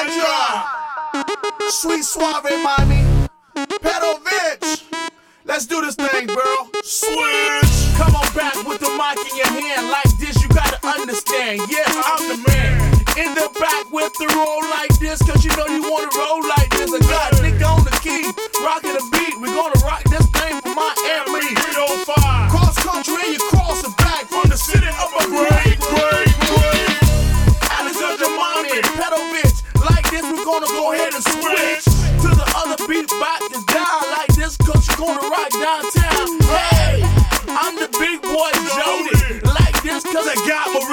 Hydra, Sweet Suave, mommy, Pedovic. Let's do this thing, girl. Switch. Come on back with the mic in your hand. Like this, you gotta understand. Yeah, I'm the man. In the back with the roll like this, cause you know you wanna roll like this. I got nigga on the key, rocking the beat. We gonna rock this thing for Miami. 305. Cross country and you cross the back from the city of a great. Alexandra Mommy, Pedovic. Like this, we're gonna go ahead and switch to the other beat back is down like this, cause you gonna rock downtown. Hey, I'm the big boy Jody. Like this, cause I got my